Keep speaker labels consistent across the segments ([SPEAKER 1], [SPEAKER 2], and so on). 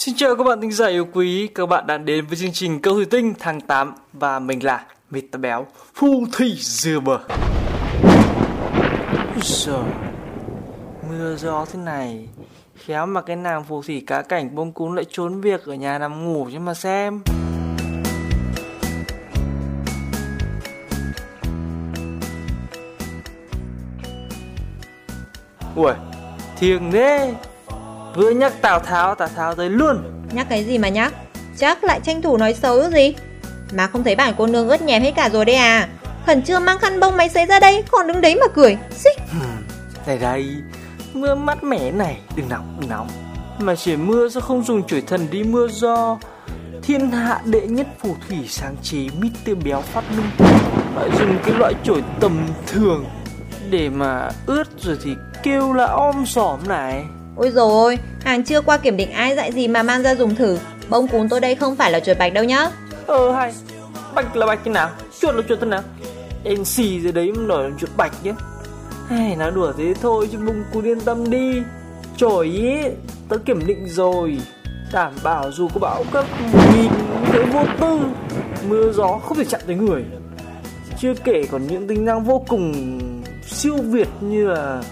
[SPEAKER 1] Xin chào các bạn thính giả yêu quý, các bạn đã đến với chương trình Câu Thủy Tinh tháng 8 và mình là Mr. Béo, phù thủy dừa bờ. Trời, mưa gió thế này, khéo mà cái nàng phù thủy cá cảnh bông cún lại trốn việc ở nhà nằm ngủ chứ mà xem. Ui, thiêng thế. Vừa nhắc Tào Tháo tới luôn.
[SPEAKER 2] Nhắc cái gì mà nhắc? Chắc lại tranh thủ nói xấu gì? Mà không thấy bản cô nương ướt nhèm hết cả rồi đấy à? Khẩn trương mang khăn bông máy sấy ra đây, còn đứng đấy mà cười. Xích.
[SPEAKER 1] Đây, mưa mát mẻ này, đừng nóng. Mà trời mưa sao không dùng chổi thần đi mưa do thiên hạ đệ nhất phù thủy sáng chế Mr. Béo phát minh. Lại dùng cái loại chổi tầm thường để mà ướt rồi thì kêu là om sòm này.
[SPEAKER 2] Ôi dồi ôi, hàng chưa qua kiểm định ai dạy gì mà mang ra dùng thử. Bông cún tôi đây không phải là chuột bạch đâu nhá.
[SPEAKER 1] Hay, bạch là bạch thế nào, chuột là chuột thế nào? Em xì rồi đấy mà nói là chuột bạch nhé. Hay, nói đùa thế thôi chứ bông cún yên tâm đi. Chổi ý, tớ kiểm định rồi, đảm bảo dù có bão cấp 1000 cái vô tư, mưa gió không thể chạm tới người. Chưa kể còn những tính năng vô cùng siêu việt như là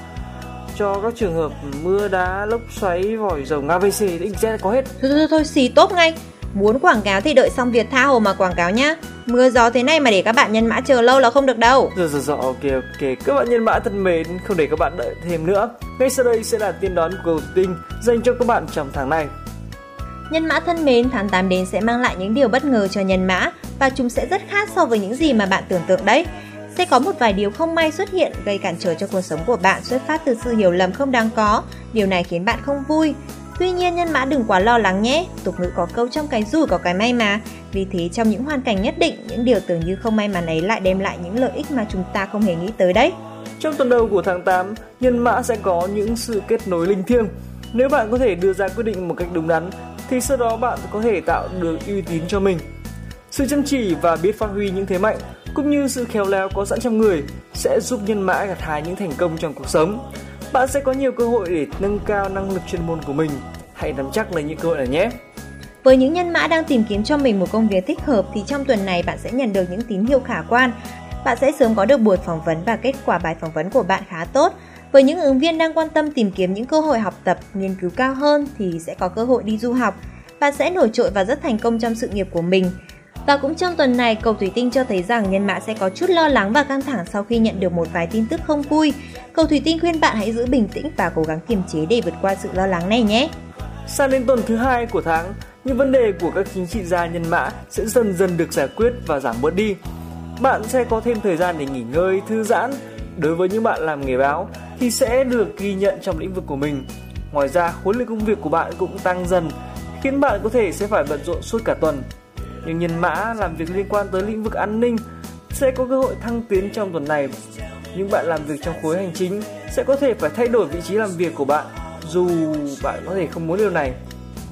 [SPEAKER 1] cho các trường hợp mưa đá, lốc xoáy, vòi rồng, ABC, XZ có hết.
[SPEAKER 2] Thôi, xì tốt ngay. Muốn quảng cáo thì đợi xong việc tha hồ mà quảng cáo nhá. Mưa gió thế này mà để các bạn nhân mã chờ lâu là không được đâu.
[SPEAKER 1] Rồi, ok. Các bạn nhân mã thân mến, không để các bạn đợi thêm nữa. Ngay sau đây sẽ là tiên đoán của Câu Thủy Tinh dành cho các bạn trong tháng này.
[SPEAKER 2] Nhân mã thân mến, tháng 8 đến sẽ mang lại những điều bất ngờ cho nhân mã và chúng sẽ rất khác so với những gì mà bạn tưởng tượng đấy. Sẽ có một vài điều không may xuất hiện gây cản trở cho cuộc sống của bạn xuất phát từ sự hiểu lầm không đáng có. Điều này khiến bạn không vui. Tuy nhiên nhân mã đừng quá lo lắng nhé. Tục ngữ có câu trong cái rủi có cái may mà. Vì thế trong những hoàn cảnh nhất định, những điều tưởng như không may mắn ấy lại đem lại những lợi ích mà chúng ta không hề nghĩ tới đấy.
[SPEAKER 1] Trong tuần đầu của tháng 8, nhân mã sẽ có những sự kết nối linh thiêng. Nếu bạn có thể đưa ra quyết định một cách đúng đắn thì sau đó bạn có thể tạo được uy tín cho mình. Sự chăm chỉ và biết phát huy những thế mạnh cũng như sự khéo léo có sẵn trong người sẽ giúp nhân mã gặt hái những thành công trong cuộc sống. Bạn sẽ có nhiều cơ hội để nâng cao năng lực chuyên môn của mình. Hãy nắm chắc lấy những cơ hội này nhé.
[SPEAKER 2] Với những nhân mã đang tìm kiếm cho mình một công việc thích hợp thì trong tuần này bạn sẽ nhận được những tín hiệu khả quan. Bạn sẽ sớm có được buổi phỏng vấn và kết quả bài phỏng vấn của bạn khá tốt. Với những ứng viên đang quan tâm tìm kiếm những cơ hội học tập, nghiên cứu cao hơn thì sẽ có cơ hội đi du học. Bạn sẽ nổi trội và rất thành công trong sự nghiệp của mình. Và cũng trong tuần này, Câu Thủy Tinh cho thấy rằng nhân mã sẽ có chút lo lắng và căng thẳng sau khi nhận được một vài tin tức không vui. Câu Thủy Tinh khuyên bạn hãy giữ bình tĩnh và cố gắng kiềm chế để vượt qua sự lo lắng này nhé.
[SPEAKER 1] Sang đến tuần thứ 2 của tháng, những vấn đề của các chính trị gia nhân mã sẽ dần dần được giải quyết và giảm bớt đi. Bạn sẽ có thêm thời gian để nghỉ ngơi, thư giãn. Đối với những bạn làm nghề báo thì sẽ được ghi nhận trong lĩnh vực của mình. Ngoài ra, khối lượng công việc của bạn cũng tăng dần, khiến bạn có thể sẽ phải bận rộn suốt cả tuần. Nhưng nhân mã làm việc liên quan tới lĩnh vực an ninh sẽ có cơ hội thăng tiến trong tuần này. Những bạn làm việc trong khối hành chính sẽ có thể phải thay đổi vị trí làm việc của bạn, dù bạn có thể không muốn điều này.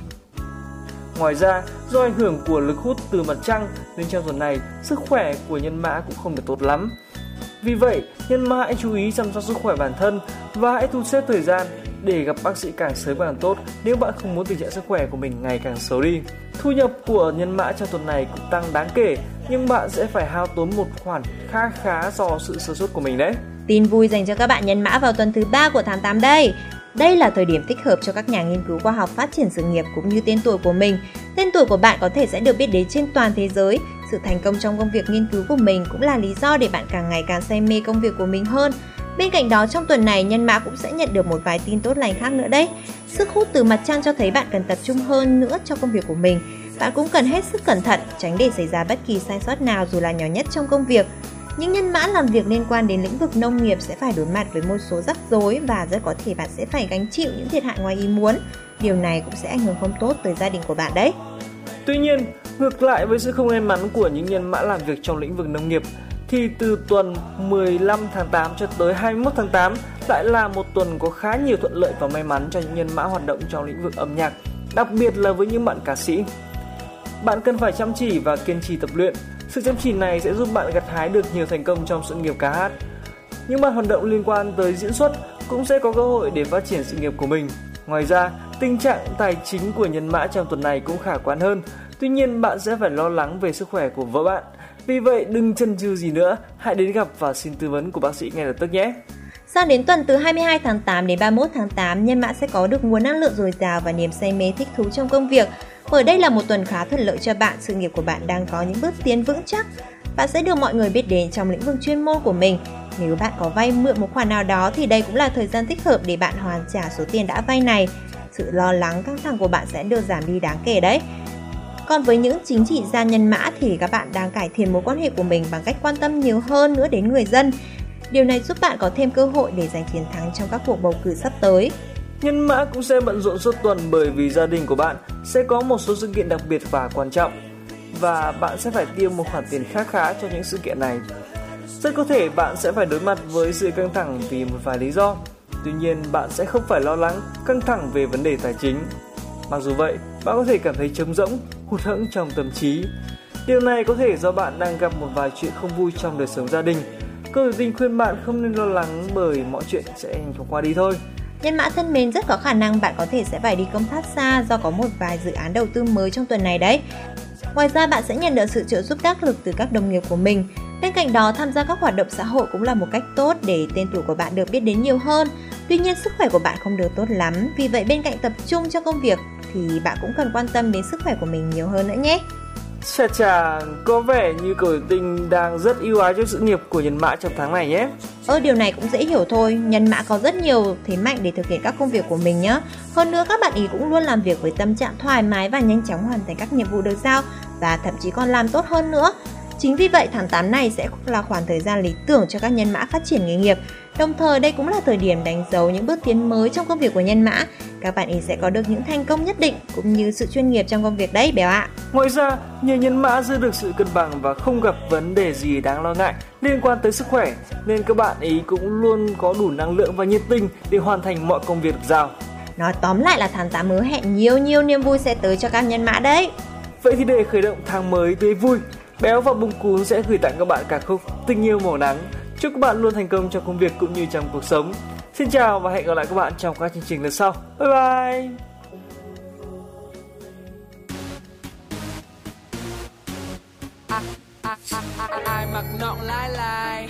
[SPEAKER 1] Ngoài ra, do ảnh hưởng của lực hút từ mặt trăng nên trong tuần này, sức khỏe của nhân mã cũng không được tốt lắm. Vì vậy, nhân mã hãy chú ý chăm sóc sức khỏe bản thân và hãy thu xếp thời gian để gặp bác sĩ càng sớm càng tốt nếu bạn không muốn tình trạng sức khỏe của mình ngày càng xấu đi. Thu nhập của nhân mã trong tuần này cũng tăng đáng kể, nhưng bạn sẽ phải hao tốn một khoản khá do sự sơ suất của mình đấy.
[SPEAKER 2] Tin vui dành cho các bạn nhân mã vào tuần thứ 3 của tháng 8 đây. Đây là thời điểm thích hợp cho các nhà nghiên cứu khoa học phát triển sự nghiệp cũng như tên tuổi của mình. Tên tuổi của bạn có thể sẽ được biết đến trên toàn thế giới. Sự thành công trong công việc nghiên cứu của mình cũng là lý do để bạn càng ngày càng say mê công việc của mình hơn. Bên cạnh đó, trong tuần này, nhân mã cũng sẽ nhận được một vài tin tốt lành khác nữa đấy. Sức hút từ mặt trăng cho thấy bạn cần tập trung hơn nữa cho công việc của mình. Bạn cũng cần hết sức cẩn thận, tránh để xảy ra bất kỳ sai sót nào dù là nhỏ nhất trong công việc. Những nhân mã làm việc liên quan đến lĩnh vực nông nghiệp sẽ phải đối mặt với một số rắc rối và rất có thể bạn sẽ phải gánh chịu những thiệt hại ngoài ý muốn. Điều này cũng sẽ ảnh hưởng không tốt tới gia đình của bạn đấy.
[SPEAKER 1] Tuy nhiên, ngược lại với sự không may mắn của những nhân mã làm việc trong lĩnh vực nông nghiệp, thì từ tuần 15 tháng 8 cho tới 21 tháng 8 lại là một tuần có khá nhiều thuận lợi và may mắn cho những nhân mã hoạt động trong lĩnh vực âm nhạc, đặc biệt là với những bạn ca sĩ. Bạn cần phải chăm chỉ và kiên trì tập luyện. Sự chăm chỉ này sẽ giúp bạn gặt hái được nhiều thành công trong sự nghiệp ca hát. Những bạn hoạt động liên quan tới diễn xuất cũng sẽ có cơ hội để phát triển sự nghiệp của mình. Ngoài ra, Tình trạng tài chính của nhân mã trong tuần này cũng khả quan hơn. Tuy nhiên bạn sẽ phải lo lắng về sức khỏe của vợ bạn. Vì vậy đừng chần chừ gì nữa, hãy đến gặp và xin tư vấn của bác sĩ ngay lập tức nhé.
[SPEAKER 2] Sang đến tuần từ 22 tháng 8 đến 31 tháng 8, nhân mã sẽ có được nguồn năng lượng dồi dào và niềm say mê thích thú trong công việc. Bởi đây là một tuần khá thuận lợi cho bạn, sự nghiệp của bạn đang có những bước tiến vững chắc. Bạn sẽ được mọi người biết đến trong lĩnh vực chuyên môn của mình. Nếu bạn có vay mượn một khoản nào đó thì đây cũng là thời gian thích hợp để bạn hoàn trả số tiền đã vay này. Sự lo lắng căng thẳng của bạn sẽ được giảm đi đáng kể đấy. Còn với những chính trị gia nhân mã thì các bạn đang cải thiện mối quan hệ của mình bằng cách quan tâm nhiều hơn nữa đến người dân. Điều này giúp bạn có thêm cơ hội để giành chiến thắng trong các cuộc bầu cử sắp tới.
[SPEAKER 1] Nhân mã cũng sẽ bận rộn suốt tuần bởi vì gia đình của bạn sẽ có một số sự kiện đặc biệt và quan trọng. Và bạn sẽ phải tiêu một khoản tiền khá khá cho những sự kiện này. Rất có thể bạn sẽ phải đối mặt với sự căng thẳng vì một vài lý do. Tuy nhiên bạn sẽ không phải lo lắng, căng thẳng về vấn đề tài chính. Mặc dù vậy, bạn có thể cảm thấy trống rỗng, hụt hẫng trong tâm trí. Điều này có thể do bạn đang gặp một vài chuyện không vui trong đời sống gia đình. Cô thủy tinh khuyên bạn không nên lo lắng bởi mọi chuyện sẽ nhanh chóng qua đi thôi.
[SPEAKER 2] Nhân mã thân mến, rất có khả năng bạn có thể sẽ phải đi công tác xa do có một vài dự án đầu tư mới trong tuần này đấy. Ngoài ra bạn sẽ nhận được sự trợ giúp đắc lực từ các đồng nghiệp của mình. Bên cạnh đó, tham gia các hoạt động xã hội cũng là một cách tốt để tên tuổi của bạn được biết đến nhiều hơn. Tuy nhiên, sức khỏe của bạn không được tốt lắm, vì vậy bên cạnh tập trung cho công việc thì bạn cũng cần quan tâm đến sức khỏe của mình nhiều hơn nữa nhé.
[SPEAKER 1] Chà, có vẻ như cô thủy tinh đang rất ưu ái cho sự nghiệp của nhân mã trong tháng này nhé.
[SPEAKER 2] Điều này cũng dễ hiểu thôi, nhân mã có rất nhiều thế mạnh để thực hiện các công việc của mình nhé. Hơn nữa các bạn ý cũng luôn làm việc với tâm trạng thoải mái và nhanh chóng hoàn thành các nhiệm vụ được giao, và thậm chí còn làm tốt hơn nữa. Chính vì vậy tháng 8 này sẽ là khoảng thời gian lý tưởng cho các nhân mã phát triển nghề nghiệp. Đồng thời đây cũng là thời điểm đánh dấu những bước tiến mới trong công việc của nhân mã. Các bạn ý sẽ có được những thành công nhất định cũng như sự chuyên nghiệp trong công việc đấy Béo ạ.
[SPEAKER 1] Ngoài ra, nhờ nhân mã giữ được sự cân bằng và không gặp vấn đề gì đáng lo ngại liên quan tới sức khỏe, nên các bạn ý cũng luôn có đủ năng lượng và nhiệt tình để hoàn thành mọi công việc được giao.
[SPEAKER 2] Nói tóm lại là tháng 8 hứa hẹn nhiều niềm vui sẽ tới cho các nhân mã đấy.
[SPEAKER 1] Vậy thì để khởi động tháng mới tươi vui, Béo và Bùng Cún sẽ gửi tặng các bạn ca khúc Tình Yêu Màu Nắng. Chúc các bạn luôn thành công trong công việc cũng như trong cuộc sống. Xin chào và hẹn gặp lại các bạn trong các chương trình lần sau. Bye bye!
[SPEAKER 3] Ai mặc nọng lái lai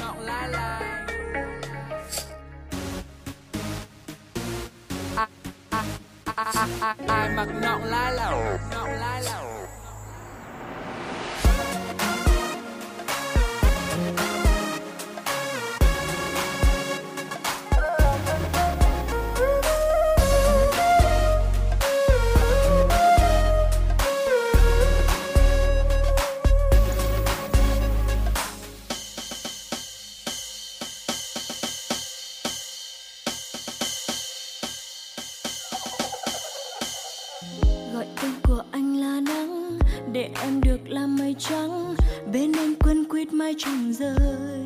[SPEAKER 3] ai mặc nọng lái lẩu
[SPEAKER 4] gọi tên của anh là nắng để em được làm mây trắng bên anh quấn quýt mái trăng rơi.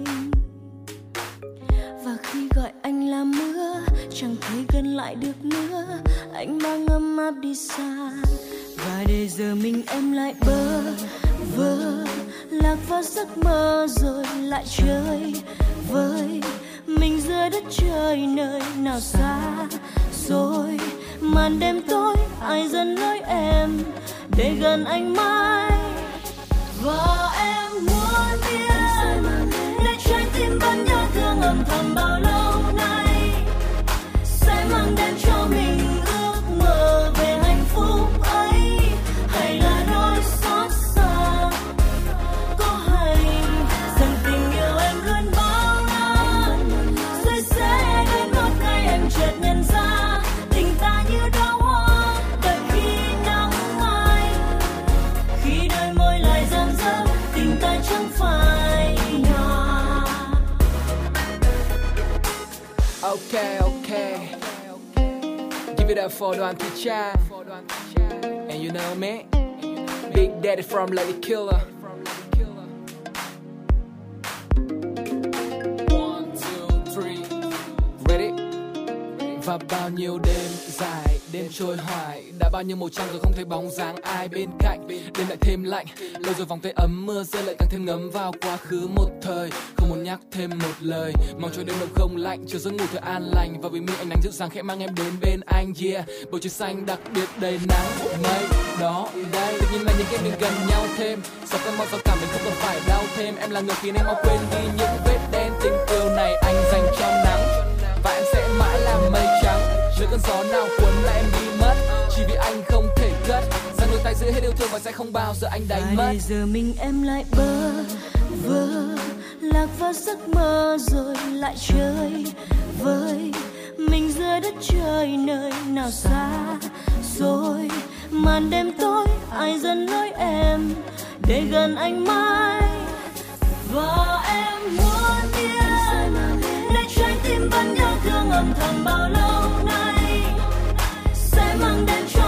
[SPEAKER 4] Và khi gọi anh là mưa chẳng thể gần lại được nữa, anh mang ấm áp đi xa. Và để giờ mình em lại bơ vơ lạc vào giấc mơ rồi lại chơi với mình giữa đất trời nơi nào xa rồi. Màn đêm tối ai dẫn lối em để gần anh mãi. Và em muốn biết nơi trái tim vẫn nhớ thương âm thầm bao lâu nay, sẽ mang đến cho mình ước mơ về hạnh phúc ấy, hay là nỗi xót xa có hành rằng tình yêu em luôn bao la, rồi sẽ đến một ngày em chợt nhận ra tình ta như đóa hoa đợi khi nắng mai, khi đôi môi lại rạng rỡ tình ta chẳng phải nhòa.
[SPEAKER 3] Okay, give it up for Đoàn Thị Trang. And you know me, Big Daddy from Lady Killer. 1, 2, 3, ready? Và bao nhiêu đêm dài, đêm trôi hoài, đã bao nhiêu màu trăng rồi không thấy bóng dáng ai bên cạnh. Đêm lại thêm lạnh, lâu rồi vòng tay ấm, mưa rơi lại càng thêm ngấm vào quá khứ một thời. Không muốn nhắc thêm một lời, mong cho đêm đông không lạnh, chiều giấc ngủ thật an lành. Và vì mi ánh nắng dịu dàng khẽ mang em đến bên anh, yeah. Bầu trời xanh đặc biệt đầy nắng, mây đó đây. Tự nhiên là những cái mình gần nhau thêm, sau cơn mong giao cảm mình không cần phải đau thêm. Em là người khiến em mau quên đi những vết đen, tình yêu này anh dành cho nắng. Và em sẽ mãi là mây trắng, nơi cơn gió nào cuốn là em đi mất, chỉ vì anh không thể cất. Rằng đôi tay giữ hết yêu thương và sẽ không bao giờ anh đánh mất.
[SPEAKER 4] Bây giờ mình em lại bơ vơ, lạc vào giấc mơ rồi lại chơi vơi. Mình giữa đất trời nơi nào xa rồi, màn đêm tối ai dẫn lối em để gần anh mãi. Và em muốn biết nơi trái tim vẫn nhớ thương âm thầm bao lâu nay, sẽ mang đến cho